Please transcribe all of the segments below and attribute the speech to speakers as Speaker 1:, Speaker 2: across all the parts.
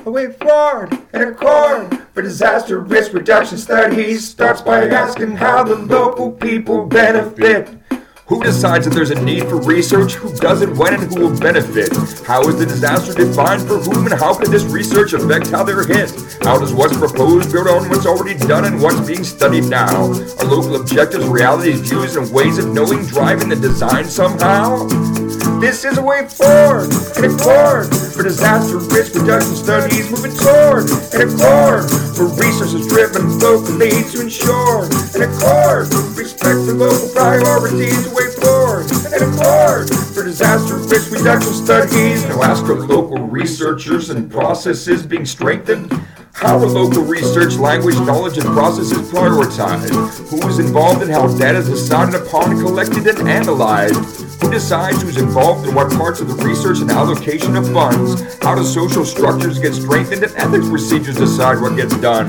Speaker 1: A way forward and accord for disaster risk reduction studies starts by asking how the local people benefit. Who decides that there's a need for research? Who does it, when, and who will benefit? How is the disaster defined for whom, and how can this research affect how they're hit? How does what's proposed build on what's already done and what's being studied now? Are local objectives, realities, views, and ways of knowing driving the design somehow? This is a way forward and accord for disaster risk reduction studies, moving toward an accord for resources driven locally to ensure an accord, respect for local priorities, a way forward and accord for disaster risk reduction studies. Now ask our local researchers and processes being strengthened. How are local research, language, knowledge, and processes prioritized? Who is involved in how data is decided upon, collected, and analyzed? Who decides who's involved in what parts of the research and allocation of funds? How do social structures get strengthened and ethics procedures decide what gets done?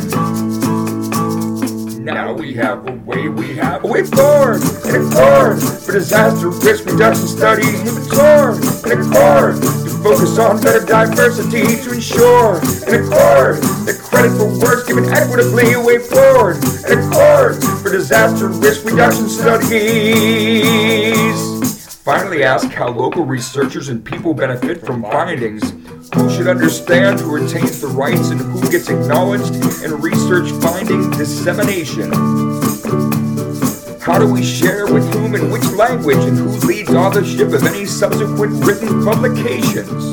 Speaker 1: Now we have a way forward and accord for disaster risk reduction studies, moving toward an accord to focus on better diversity to ensure an accord that credit for work's given equitably, a way forward and accord for disaster risk reduction studies. Finally, ask how local researchers and people benefit from findings. Who should understand who retains the rights and who gets acknowledged in research finding dissemination? How do we share with whom in which language, and who leads authorship of any subsequent written publications?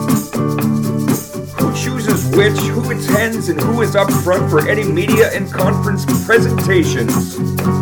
Speaker 1: Who chooses which, who attends, and who is up front for any media and conference presentations?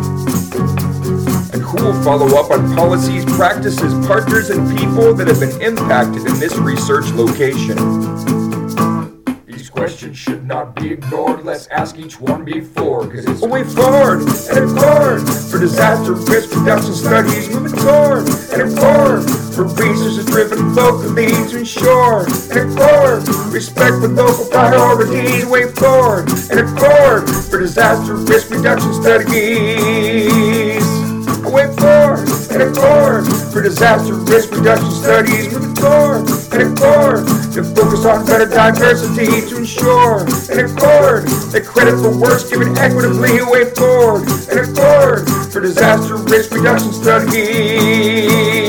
Speaker 1: And who will follow up on policies, practices, partners, and people that have been impacted in this research location? These questions should not be ignored. Let's ask each one before, because it's a way forward and accord for disaster risk reduction studies, moving toward an accord for resources driven locally to ensure an accord, respect for local priorities, way forward and accord for disaster risk reduction studies. A way forward and accord for disaster risk reduction studies, moving toward an accord to focus on better diversity to ensure an accord that credit for work's given equitably, a way forward and accord for disaster risk reduction studies.